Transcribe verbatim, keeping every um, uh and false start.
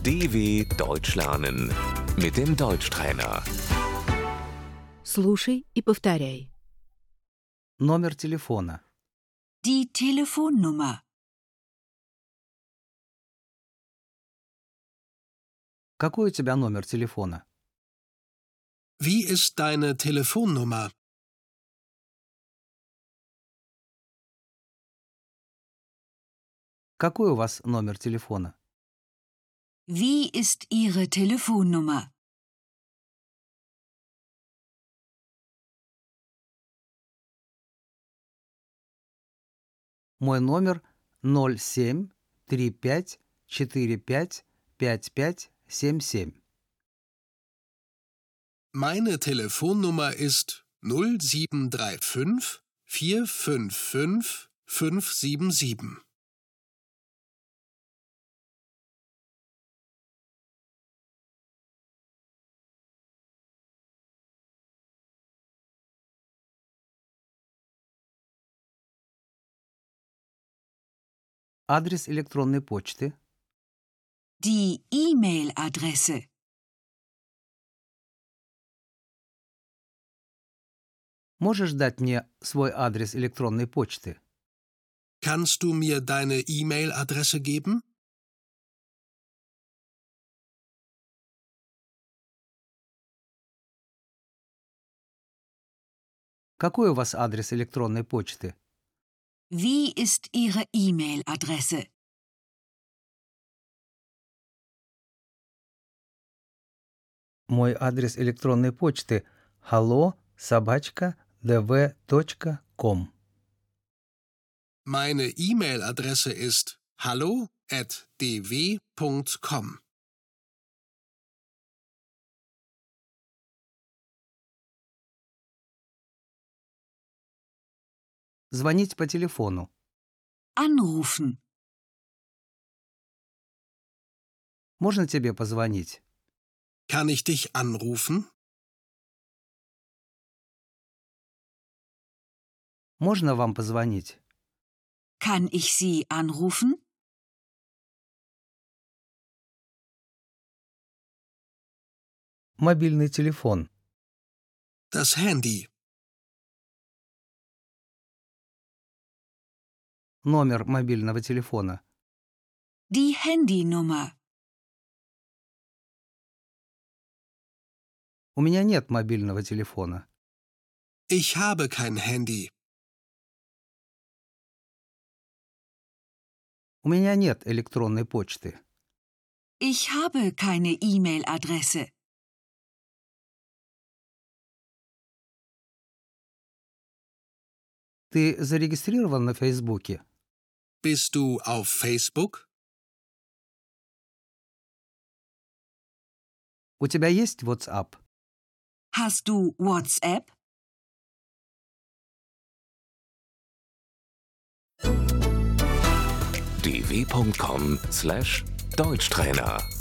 D W Deutsch lernen mit dem Deutschtrainer. Слушай и повторяй. Номер телефона. Die Telefonnummer. Какой у тебя номер телефона? Wie ist deine Telefonnummer? Какой у вас номер телефона? Wie ist Ihre Telefonnummer? Мой номер ноль семь три пять четыре пять пять пять семь семь. Meine Telefonnummer ist null sieben drei fünf vier fünf fünf fünf sieben sieben. Адрес электронной почты. Die E-Mail-Adresse. Можешь дать мне свой адрес электронной почты? Kannst du mir deine E-Mail-Adresse geben? Какой у вас адрес электронной почты? Wie ist Ihre E-Mail-Adresse? Мой адрес электронной почты hallo собачка dw точка com. Meine E-Mail-Adresse ist hallo at d w punkt com. Звонить по телефону. Anrufen. Можно тебе позвонить? Kann ich dich anrufen? Можно вам позвонить? Kann ich Sie anrufen? Мобильный телефон. Das Handy. Номер мобильного телефона. Die Handynummer. У меня нет мобильного телефона. Ich habe kein Handy. У меня нет электронной почты. Ich habe keine E-Mail-Adresse. Ты зарегистрирован на Фейсбуке? Bist du auf Facebook? У тебя есть WhatsApp? Hast du WhatsApp? d w punkt com slash Deutschtrainer